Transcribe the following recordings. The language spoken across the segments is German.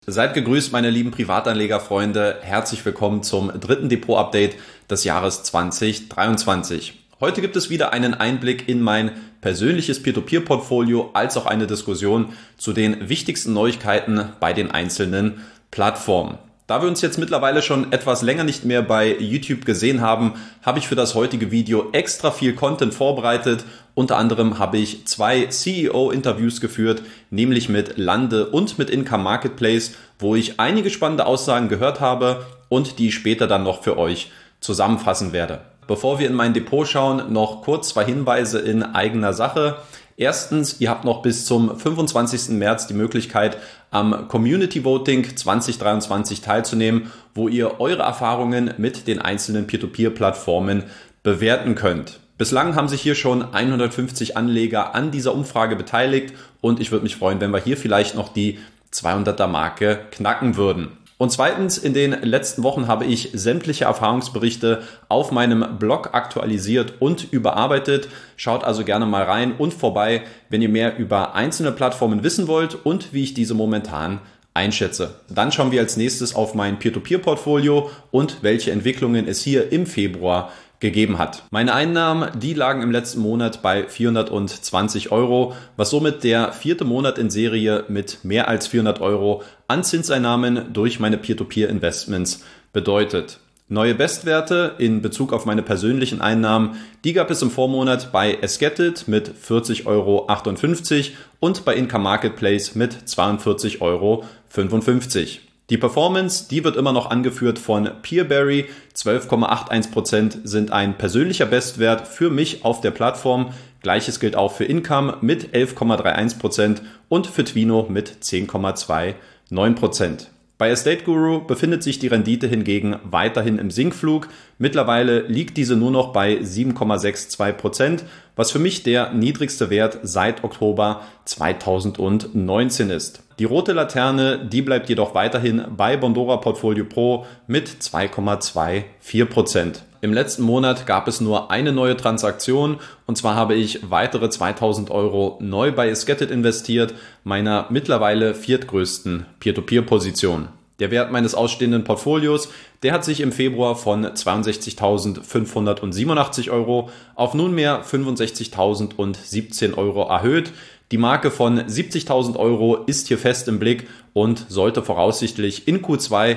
Seid gegrüßt, meine lieben Privatanlegerfreunde. Herzlich willkommen zum dritten Depot-Update des Jahres 2023. Heute gibt es wieder einen Einblick in mein persönliches Peer-to-Peer-Portfolio als auch eine Diskussion zu den wichtigsten Neuigkeiten bei den einzelnen Plattformen. Da wir uns jetzt mittlerweile schon etwas länger nicht mehr bei YouTube gesehen haben, habe ich für das heutige Video extra viel Content vorbereitet. Unter anderem habe ich 2 CEO-Interviews geführt, nämlich mit Lande und mit Income Marketplace, wo ich einige spannende Aussagen gehört habe und die ich später dann noch für euch zusammenfassen werde. Bevor wir in mein Depot schauen, noch kurz 2 Hinweise in eigener Sache. Erstens, ihr habt noch bis zum 25. März die Möglichkeit, am Community Voting 2023 teilzunehmen, wo ihr eure Erfahrungen mit den einzelnen Peer-to-Peer-Plattformen bewerten könnt. Bislang haben sich hier schon 150 Anleger an dieser Umfrage beteiligt und ich würde mich freuen, wenn wir hier vielleicht noch die 200er-Marke knacken würden. Und zweitens, in den letzten Wochen habe ich sämtliche Erfahrungsberichte auf meinem Blog aktualisiert und überarbeitet. Schaut also gerne mal rein und vorbei, wenn ihr mehr über einzelne Plattformen wissen wollt und wie ich diese momentan einschätze. Dann schauen wir als nächstes auf mein Peer-to-Peer-Portfolio und welche Entwicklungen es hier im Februar gegeben hat. Meine Einnahmen, die lagen im letzten Monat bei 420 €, was somit der 4. Monat in Serie mit mehr als 400 € an Zinseinnahmen durch meine Peer-to-Peer-Investments bedeutet. Neue Bestwerte in Bezug auf meine persönlichen Einnahmen, die gab es im Vormonat bei Esketit mit 40,58 € und bei Income Marketplace mit 42,55 €. Die Performance, die wird immer noch angeführt von Peerberry. 12,81% sind ein persönlicher Bestwert für mich auf der Plattform. Gleiches gilt auch für Income mit 11,31% und für Twino mit 10,29%. Bei Estate Guru befindet sich die Rendite hingegen weiterhin im Sinkflug. Mittlerweile liegt diese nur noch bei 7,62%, was für mich der niedrigste Wert seit Oktober 2019 ist. Die rote Laterne, die bleibt jedoch weiterhin bei Bondora Portfolio Pro mit 2,24%. Im letzten Monat gab es nur eine neue Transaktion und zwar habe ich weitere 2000 € neu bei Esketit investiert, meiner mittlerweile viertgrößten Peer-to-Peer-Position. Der Wert meines ausstehenden Portfolios, der hat sich im Februar von 62.587 € auf nunmehr 65.017 € erhöht. Die Marke von 70.000 € ist hier fest im Blick und sollte voraussichtlich in Q2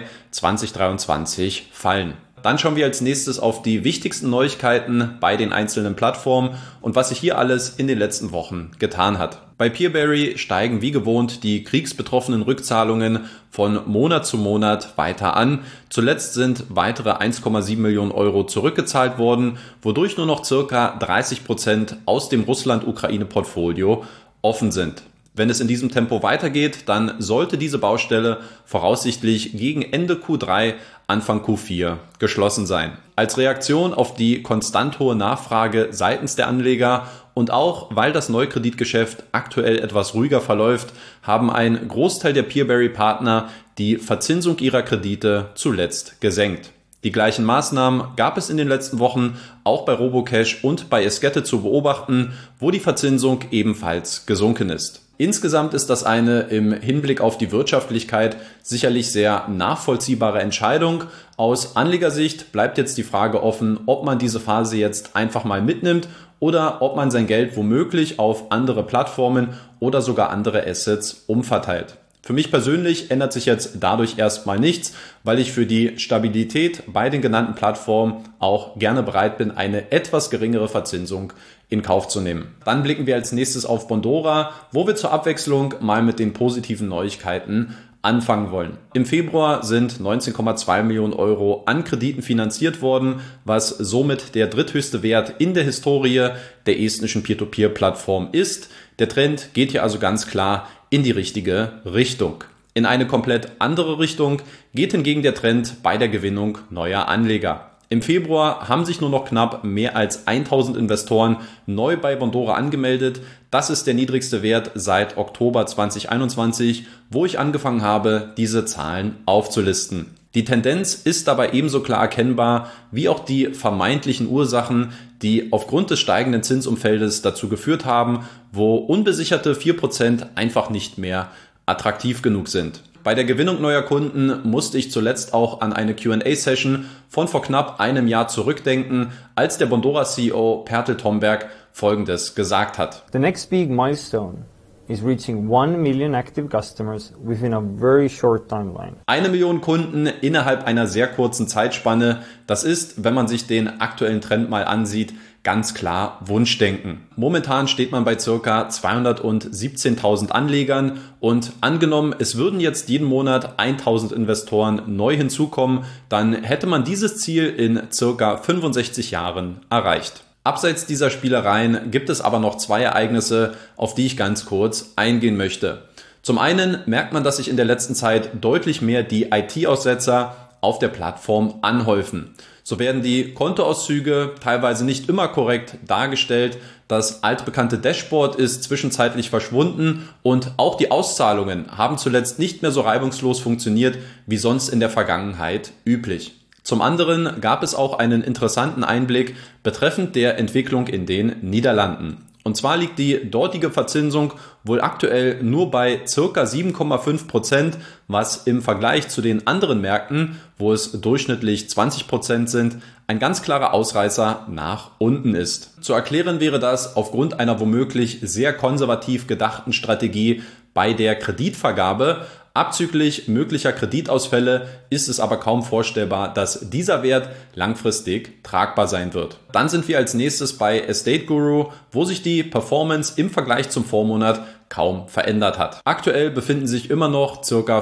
2023 fallen. Dann schauen wir als nächstes auf die wichtigsten Neuigkeiten bei den einzelnen Plattformen und was sich hier alles in den letzten Wochen getan hat. Bei Peerberry steigen wie gewohnt die kriegsbetroffenen Rückzahlungen von Monat zu Monat weiter an. Zuletzt sind weitere 1,7 Millionen € zurückgezahlt worden, wodurch nur noch ca. 30% aus dem Russland-Ukraine-Portfolio offen sind. Wenn es in diesem Tempo weitergeht, dann sollte diese Baustelle voraussichtlich gegen Ende Q3, Anfang Q4 geschlossen sein. Als Reaktion auf die konstant hohe Nachfrage seitens der Anleger und auch, weil das Neukreditgeschäft aktuell etwas ruhiger verläuft, haben ein Großteil der Peerberry-Partner die Verzinsung ihrer Kredite zuletzt gesenkt. Die gleichen Maßnahmen gab es in den letzten Wochen auch bei Robocash und bei Esketit zu beobachten, wo die Verzinsung ebenfalls gesunken ist. Insgesamt ist das eine im Hinblick auf die Wirtschaftlichkeit sicherlich sehr nachvollziehbare Entscheidung. Aus Anlegersicht bleibt jetzt die Frage offen, ob man diese Phase jetzt einfach mal mitnimmt oder ob man sein Geld womöglich auf andere Plattformen oder sogar andere Assets umverteilt. Für mich persönlich ändert sich jetzt dadurch erstmal nichts, weil ich für die Stabilität bei den genannten Plattformen auch gerne bereit bin, eine etwas geringere Verzinsung in Kauf zu nehmen. Dann blicken wir als nächstes auf Bondora, wo wir zur Abwechslung mal mit den positiven Neuigkeiten anfangen wollen. Im Februar sind 19,2 Millionen € an Krediten finanziert worden, was somit der dritthöchste Wert in der Historie der estnischen Peer-to-Peer-Plattform ist. Der Trend geht hier also ganz klar in die richtige Richtung. In eine komplett andere Richtung geht hingegen der Trend bei der Gewinnung neuer Anleger. Im Februar haben sich nur noch knapp mehr als 1000 Investoren neu bei Bondora angemeldet. Das ist der niedrigste Wert seit Oktober 2021, wo ich angefangen habe, diese Zahlen aufzulisten. Die Tendenz ist dabei ebenso klar erkennbar wie auch die vermeintlichen Ursachen, die aufgrund des steigenden Zinsumfeldes dazu geführt haben, wo unbesicherte 4% einfach nicht mehr attraktiv genug sind. Bei der Gewinnung neuer Kunden musste ich zuletzt auch an eine Q&A-Session von vor knapp einem Jahr zurückdenken, als der Bondora-CEO Pertel Tomberg Folgendes gesagt hat. The next big milestone is reaching 1 million active customers within a very short timeline. 1 Million Kunden innerhalb einer sehr kurzen Zeitspanne, das ist, wenn man sich den aktuellen Trend mal ansieht, ganz klar Wunschdenken. Momentan steht man bei ca. 217.000 Anlegern und angenommen, es würden jetzt jeden Monat 1.000 Investoren neu hinzukommen, dann hätte man dieses Ziel in ca. 65 Jahren erreicht. Abseits dieser Spielereien gibt es aber noch zwei Ereignisse, auf die ich ganz kurz eingehen möchte. Zum einen merkt man, dass sich in der letzten Zeit deutlich mehr die IT-Aussetzer auf der Plattform anhäufen. So werden die Kontoauszüge teilweise nicht immer korrekt dargestellt, das altbekannte Dashboard ist zwischenzeitlich verschwunden und auch die Auszahlungen haben zuletzt nicht mehr so reibungslos funktioniert wie sonst in der Vergangenheit üblich. Zum anderen gab es auch einen interessanten Einblick betreffend der Entwicklung in den Niederlanden. Und zwar liegt die dortige Verzinsung wohl aktuell nur bei circa 7,5%, was im Vergleich zu den anderen Märkten, wo es durchschnittlich 20% sind, ein ganz klarer Ausreißer nach unten ist. Zu erklären wäre das aufgrund einer womöglich sehr konservativ gedachten Strategie bei der Kreditvergabe. Abzüglich möglicher Kreditausfälle ist es aber kaum vorstellbar, dass dieser Wert langfristig tragbar sein wird. Dann sind wir als nächstes bei Estate Guru, wo sich die Performance im Vergleich zum Vormonat kaum verändert hat. Aktuell befinden sich immer noch ca.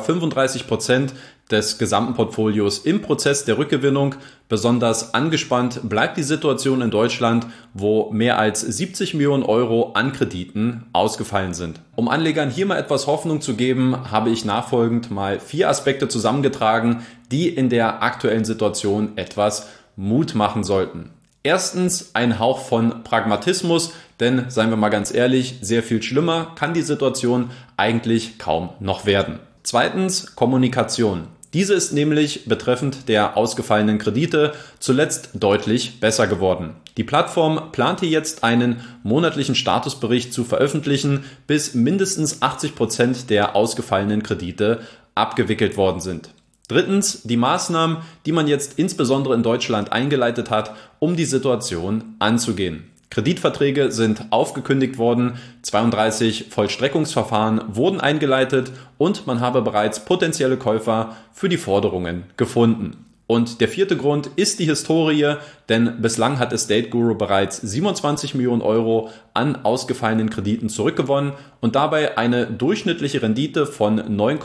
35% des gesamten Portfolios im Prozess der Rückgewinnung. Besonders angespannt bleibt die Situation in Deutschland, wo mehr als 70 Millionen Euro an Krediten ausgefallen sind. Um Anlegern hier mal etwas Hoffnung zu geben, habe ich nachfolgend mal 4 Aspekte zusammengetragen, die in der aktuellen Situation etwas Mut machen sollten. Erstens ein Hauch von Pragmatismus, denn seien wir mal ganz ehrlich, sehr viel schlimmer kann die Situation eigentlich kaum noch werden. Zweitens Kommunikation. Diese ist nämlich betreffend der ausgefallenen Kredite zuletzt deutlich besser geworden. Die Plattform plante jetzt einen monatlichen Statusbericht zu veröffentlichen, bis mindestens 80% der ausgefallenen Kredite abgewickelt worden sind. Drittens, die Maßnahmen, die man jetzt insbesondere in Deutschland eingeleitet hat, um die Situation anzugehen. Kreditverträge sind aufgekündigt worden, 32 Vollstreckungsverfahren wurden eingeleitet und man habe bereits potenzielle Käufer für die Forderungen gefunden. Und der vierte Grund ist die Historie, denn bislang hat Estate Guru bereits 27 Millionen Euro an ausgefallenen Krediten zurückgewonnen und dabei eine durchschnittliche Rendite von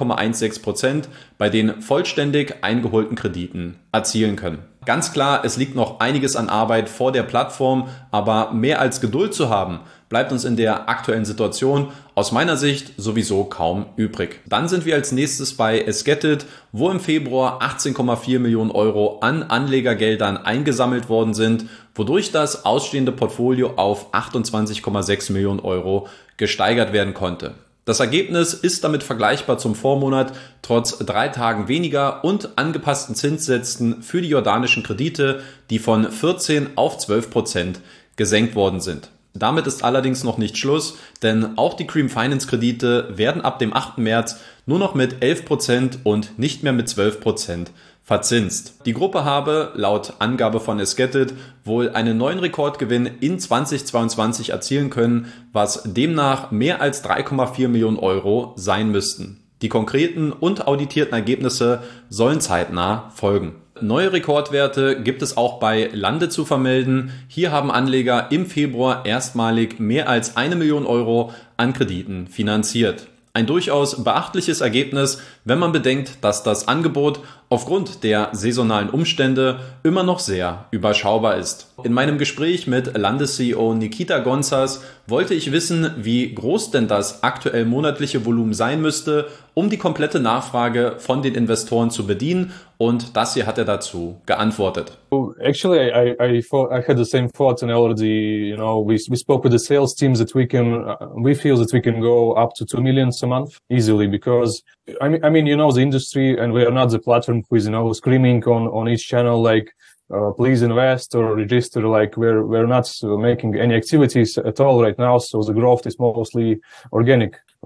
9,16% bei den vollständig eingeholten Krediten erzielen können. Ganz klar, es liegt noch einiges an Arbeit vor der Plattform, aber mehr als Geduld zu haben, bleibt uns in der aktuellen Situation aus meiner Sicht sowieso kaum übrig. Dann sind wir als nächstes bei Esgetit, wo im Februar 18,4 Millionen Euro an Anlegergeldern eingesammelt worden sind, wodurch das ausstehende Portfolio auf 28,6 Millionen Euro gesteigert werden konnte. Das Ergebnis ist damit vergleichbar zum Vormonat, trotz 3 Tagen weniger und angepassten Zinssätzen für die jordanischen Kredite, die von 14 auf 12% gesenkt worden sind. Damit ist allerdings noch nicht Schluss, denn auch die Cream Finance Kredite werden ab dem 8. März nur noch mit 11% und nicht mehr mit 12% verzinst. Die Gruppe habe, laut Angabe von Esgetit, wohl einen neuen Rekordgewinn in 2022 erzielen können, was demnach mehr als 3,4 Millionen Euro sein müssten. Die konkreten und auditierten Ergebnisse sollen zeitnah folgen. Neue Rekordwerte gibt es auch bei Lande zu vermelden. Hier haben Anleger im Februar erstmalig mehr als 1 Million Euro an Krediten finanziert. Ein durchaus beachtliches Ergebnis, wenn man bedenkt, dass das Angebot aufgrund der saisonalen Umstände immer noch sehr überschaubar ist. In meinem Gespräch mit Landes-CEO Nikita Gonzas wollte ich wissen, wie groß denn das aktuell monatliche Volumen sein müsste, um die komplette Nachfrage von den Investoren zu bedienen, und das hier hat er dazu geantwortet. Actually, I had the same thought, and already, we spoke with the sales teams that we feel that we can go up to 2 million a month easily, because I mean, the industry, and we are not the platform who is, screaming on each channel like, please invest or register. Like we're not making any activities at all right now. So the growth is mostly organic.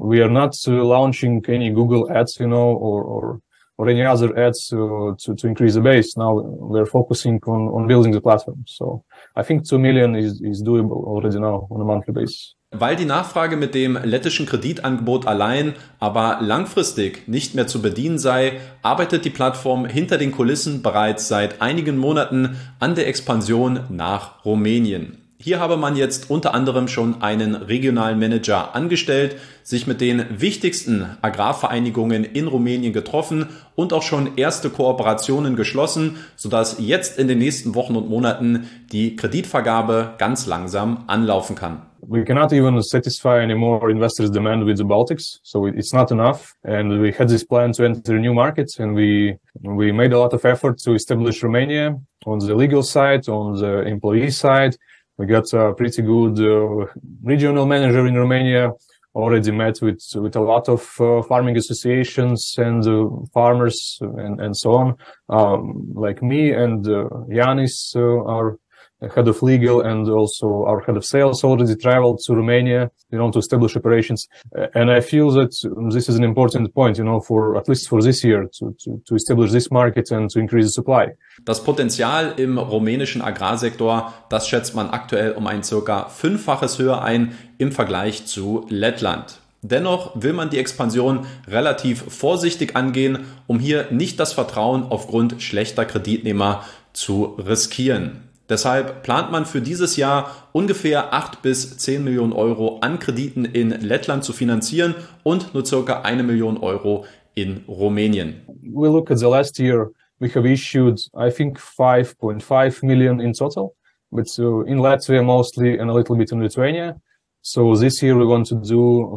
We are not launching any Google ads, or any other ads to increase the base. Now we're focusing on building the platform. So I think 2 million is doable already now on a monthly basis. Weil die Nachfrage mit dem lettischen Kreditangebot allein aber langfristig nicht mehr zu bedienen sei, arbeitet die Plattform hinter den Kulissen bereits seit einigen Monaten an der Expansion nach Rumänien. Hier habe man jetzt unter anderem schon einen regionalen Manager angestellt, sich mit den wichtigsten Agrarvereinigungen in Rumänien getroffen und auch schon erste Kooperationen geschlossen, sodass jetzt in den nächsten Wochen und Monaten die Kreditvergabe ganz langsam anlaufen kann. We cannot even satisfy any more investors' demand with the Baltics, so it's not enough. And we had this plan to enter new markets, and we made a lot of effort to establish Romania on the legal side, on the employee side. We got a pretty good regional manager in Romania, already met with a lot of farming associations and farmers and so on. Like me and Yanis, our head of legal, and also our head of sales already traveled to Romania, to establish operations. And I feel that this is an important point, for at least for this year to establish this market and to increase the supply. Das Potenzial im rumänischen Agrarsektor, das schätzt man aktuell um ein circa 5-faches höher ein im Vergleich zu Lettland. Dennoch will man die Expansion relativ vorsichtig angehen, um hier nicht das Vertrauen aufgrund schlechter Kreditnehmer zu riskieren. Deshalb plant man für dieses Jahr ungefähr 8 bis 10 Millionen Euro an Krediten in Lettland zu finanzieren und nur circa 1 Million Euro in Rumänien. We look at the last year, we have issued, I think, 5.5 million in total, but in Latvia mostly and a little bit in Lithuania. So this year we want to do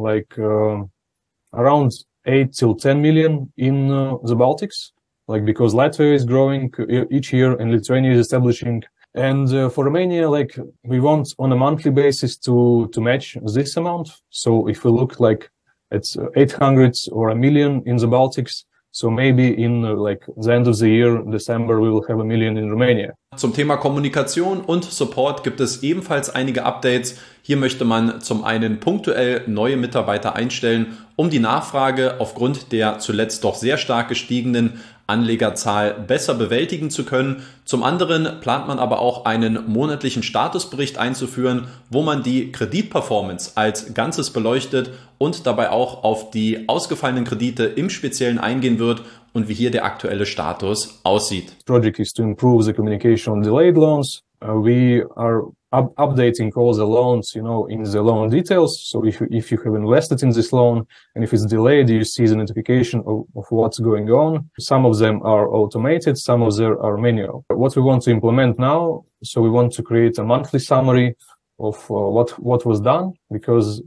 around 8 till 10 million in the Baltics, because Latvia is growing each year and Lithuania is establishing. And for Romania, we want on a monthly basis to match this amount. So if we look at 800 or 1 million in the Baltics, so maybe in the end of the year, December, we will have 1 million in Romania. Zum Thema Kommunikation und Support gibt es ebenfalls einige Updates. Hier möchte man zum einen punktuell neue Mitarbeiter einstellen, um die Nachfrage aufgrund der zuletzt doch sehr stark gestiegenen Anlegerzahl besser bewältigen zu können. Zum anderen plant man aber auch einen monatlichen Statusbericht einzuführen, wo man die Kreditperformance als Ganzes beleuchtet und dabei auch auf die ausgefallenen Kredite im Speziellen eingehen wird und wie hier der aktuelle Status aussieht. The project is to improve the communication on delayed loans. We are updating all the loans, in the loan details. So if you have invested in this loan and if it's delayed, you see the notification of what's going on. Some of them are automated, some of them are manual. What we want to implement now, so we want to create a monthly summary of what was done, because,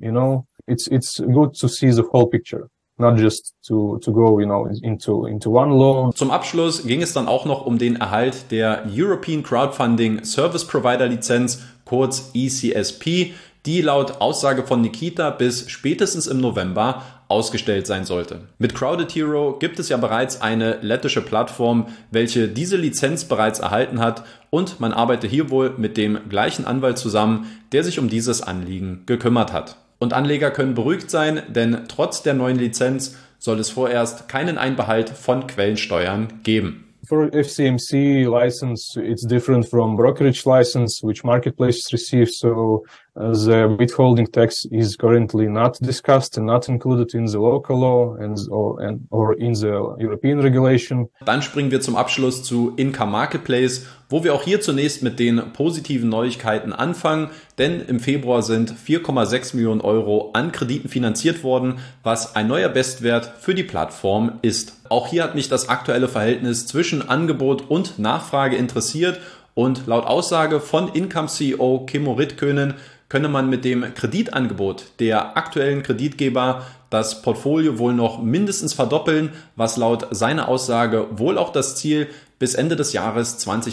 it's good to see the whole picture. Not just to go, into one loan. Zum Abschluss ging es dann auch noch um den Erhalt der European Crowdfunding Service Provider Lizenz, kurz ECSP, die laut Aussage von Nikita bis spätestens im November ausgestellt sein sollte. Mit Crowded Hero gibt es ja bereits eine lettische Plattform, welche diese Lizenz bereits erhalten hat, und man arbeitet hier wohl mit dem gleichen Anwalt zusammen, der sich um dieses Anliegen gekümmert hat. Und Anleger können beruhigt sein, denn trotz der neuen Lizenz soll es vorerst keinen Einbehalt von Quellensteuern geben. For FCMC license, it's different from brokerage license, which marketplaces receive. So the withholding tax is currently not discussed and not included in the local law or in the European regulation. Dann springen wir zum Abschluss zu Income Marketplace, wo wir auch hier zunächst mit den positiven Neuigkeiten anfangen, denn im Februar sind 4,6 Millionen Euro an Krediten finanziert worden, was ein neuer Bestwert für die Plattform ist. Auch hier hat mich das aktuelle Verhältnis zwischen Angebot und Nachfrage interessiert, und laut Aussage von Income-CEO Kimmo Ritkönen könne man mit dem Kreditangebot der aktuellen Kreditgeber das Portfolio wohl noch mindestens verdoppeln, was laut seiner Aussage wohl auch das Ziel bis Ende des Jahres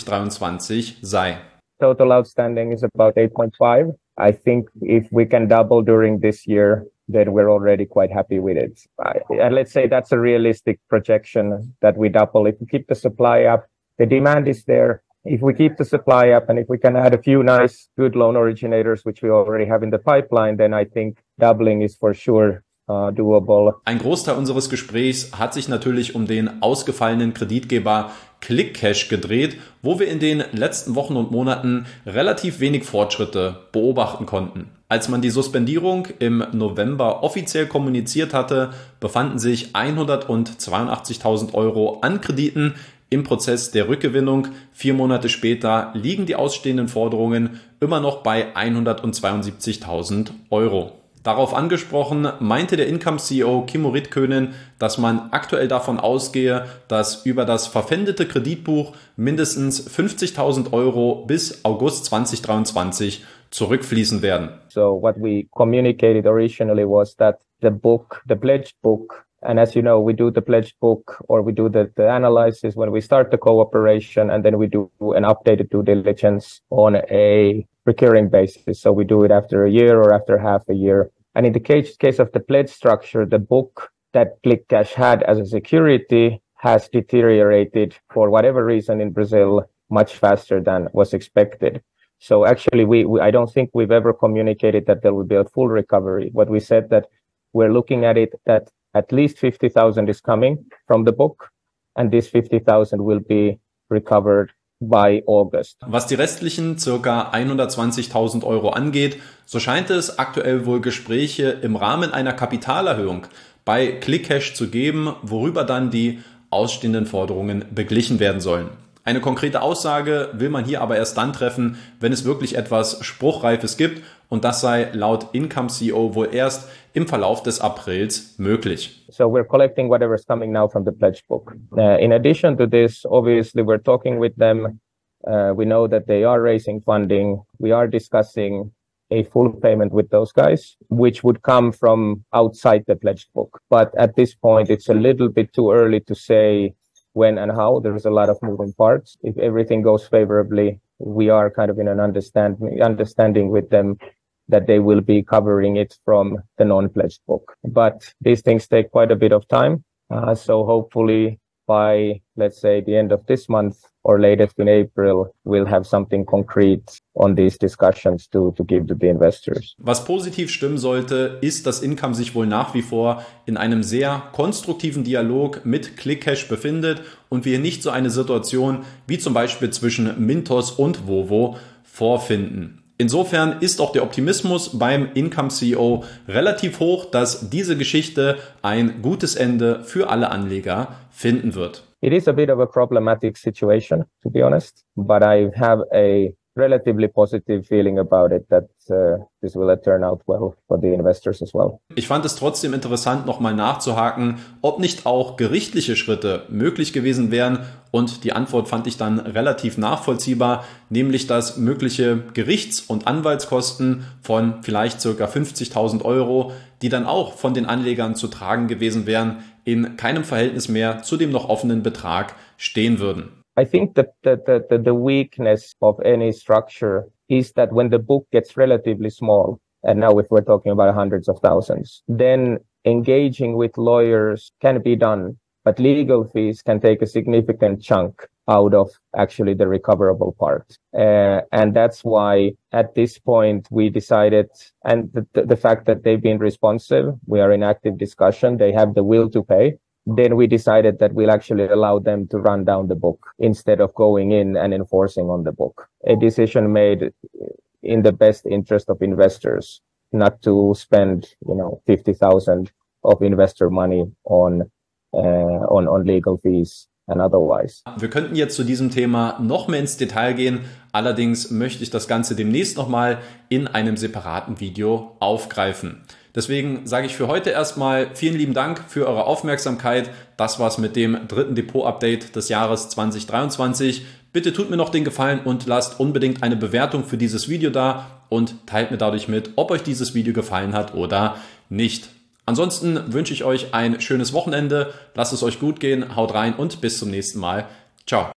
2023 sei. Total outstanding is about 8.5. I think if we can double during this year, then we're already quite happy with it. And let's say that's a realistic projection, that we double. If we keep the supply up, the demand is there. If we keep the supply up and if we can add a few nice, good loan originators, which we already have in the pipeline, then I think doubling is for sure doable. Ein Großteil unseres Gesprächs hat sich natürlich um den ausgefallenen Kreditgeber ClickCash gedreht, wo wir in den letzten Wochen und Monaten relativ wenig Fortschritte beobachten konnten. Als man die Suspendierung im November offiziell kommuniziert hatte, befanden sich 182.000 Euro an Krediten im Prozess der Rückgewinnung. 4 Monate später liegen die ausstehenden Forderungen immer noch bei 172.000 Euro. Darauf angesprochen, meinte der Income-CEO Kimmo Ridkönen, dass man aktuell davon ausgehe, dass über das verpfändete Kreditbuch mindestens 50.000 Euro bis August 2023 zurückfließen werden. So what we communicated originally was that the pledged book, and as you know, we do the pledged book or we do the analysis when we start the cooperation, and then we do an updated due diligence on a recurring basis. So we do it after a year or after half a year. And in the case of the pledge structure, the book that ClickCash had as a security has deteriorated for whatever reason in Brazil much faster than was expected. So actually, we I don't think we've ever communicated that there will be a full recovery. What we said that we're looking at it that at least 50,000 is coming from the book, and this 50,000 will be recovered by August. Was die restlichen ca. 120.000 Euro angeht, so scheint es aktuell wohl Gespräche im Rahmen einer Kapitalerhöhung bei ClickCash zu geben, worüber dann die ausstehenden Forderungen beglichen werden sollen. Eine konkrete Aussage will man hier aber erst dann treffen, wenn es wirklich etwas Spruchreifes gibt, und das sei laut Income CEO wohl erst im Verlauf des Aprils möglich. So we're collecting whatever's coming now from the pledge book. In addition to this, obviously we're talking with them. We know that they are raising funding. We are discussing a full payment with those guys, which would come from outside the pledge book. But at this point, it's a little bit too early to say when and how. There's a lot of moving parts. If everything goes favorably, we are kind of in an understanding with them that they will be covering it from the non-pledged book. But these things take quite a bit of time. So hopefully by, let's say, the end of this month or latest in April, we'll have something concrete on these discussions to give to the investors. Was positiv stimmen sollte, ist, dass Income sich wohl nach wie vor in einem sehr konstruktiven Dialog mit ClickCash befindet und wir nicht so eine Situation wie zum Beispiel zwischen Mintos und Vovo vorfinden. Insofern ist auch der Optimismus beim Income-CEO relativ hoch, dass diese Geschichte ein gutes Ende für alle Anleger finden wird. It is a bit of a problematic situation, to be honest, but I have a relatively positive feeling about it that this will turn out well for the investors as well. Ich fand es trotzdem interessant, nochmal nachzuhaken, ob nicht auch gerichtliche Schritte möglich gewesen wären, und die Antwort fand ich dann relativ nachvollziehbar, nämlich dass mögliche Gerichts- und Anwaltskosten von vielleicht ca. 50.000 Euro, die dann auch von den Anlegern zu tragen gewesen wären, in keinem Verhältnis mehr zu dem noch offenen Betrag stehen würden. I think that the weakness of any structure is that when the book gets relatively small, and now if we're talking about hundreds of thousands, then engaging with lawyers can be done, but legal fees can take a significant chunk out of actually the recoverable part. And that's why at this point we decided, and the fact that they've been responsive, we are in active discussion, they have the will to pay. Then we decided that we'll actually allow them to run down the book instead of going in and enforcing on the book. A decision made in the best interest of investors, not to spend, 50,000 of investor money on legal fees and otherwise. Wir könnten jetzt zu diesem Thema noch mehr ins Detail gehen. Allerdings möchte ich das Ganze demnächst nochmal in einem separaten Video aufgreifen. Deswegen sage ich für heute erstmal vielen lieben Dank für eure Aufmerksamkeit. Das war's mit dem dritten Depot-Update des Jahres 2023. Bitte tut mir noch den Gefallen und lasst unbedingt eine Bewertung für dieses Video da und teilt mir dadurch mit, ob euch dieses Video gefallen hat oder nicht. Ansonsten wünsche ich euch ein schönes Wochenende. Lasst es euch gut gehen, haut rein und bis zum nächsten Mal. Ciao.